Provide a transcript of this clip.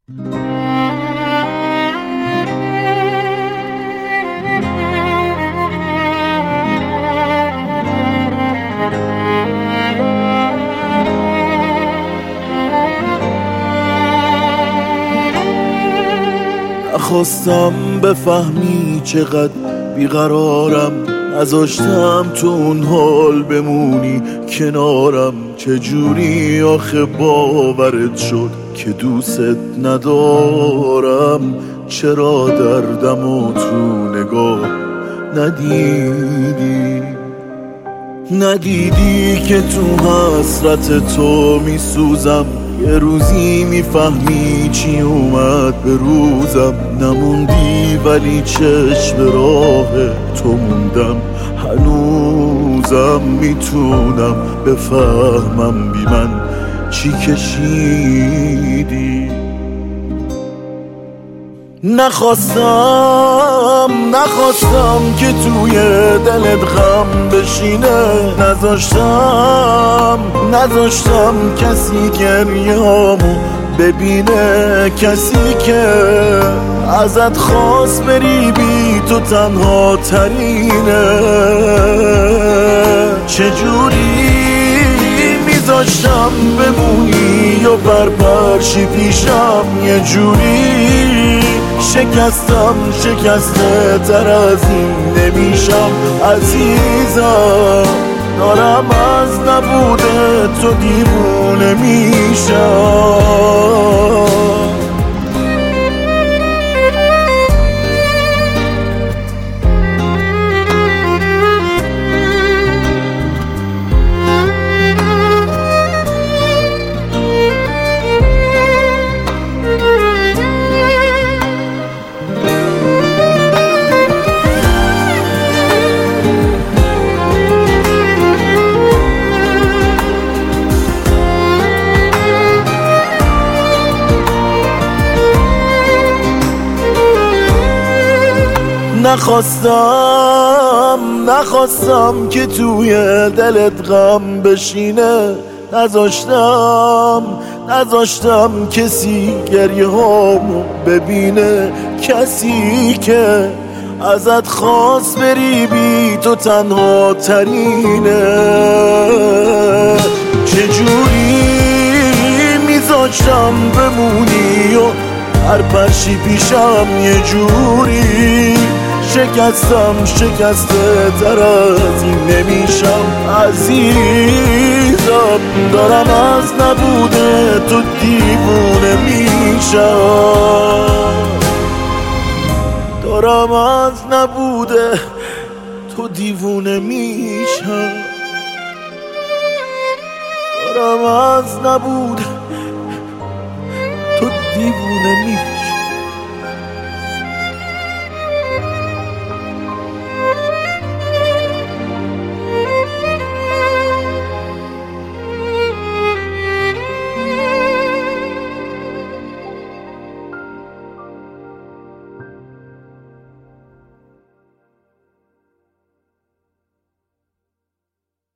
نخواستم بفهمی چقدر بیقرارم، نذاشتم تو اون حال بمونی کنارم. چجوری آخه باورت شد که دوست ندارم؟ چرا دردمو تو نگاه ندیدی که تو حسرت تو میسوزم؟ یه روزی میفهمی چی اومد به روزم. نموندی ولی چشم راه تو موندم، هنوزم میتونم بفهمم بی من چی کشیدی. نخواستم که توی دلت غم بشینه، نذاشتم کسی گریه‌هامو ببینه، کسی که ازت خواست بری بی تو تنها ترینه. چجوری میذاشتم بمونی و برپرشی پیشم؟ یه جوری شکسته تر از این نمیشم عزیزم. دارم از نبوده تو دیوونه میشم. نخواستم که توی دلت غم بشینه، نذاشتم کسی گریه هامو ببینه، کسی که ازت خواست بری بی تو تنها ترینه. چجوری میذاشتم بمونی و هر پرشی پیشم؟ یه جوری شکسته تر از این نمیشم عزیزم. دارم از نبوده تو دیوونه میشم، دارم از نبوده تو دیوونه میشم، دارم از نبوده تو دیوونه میشم.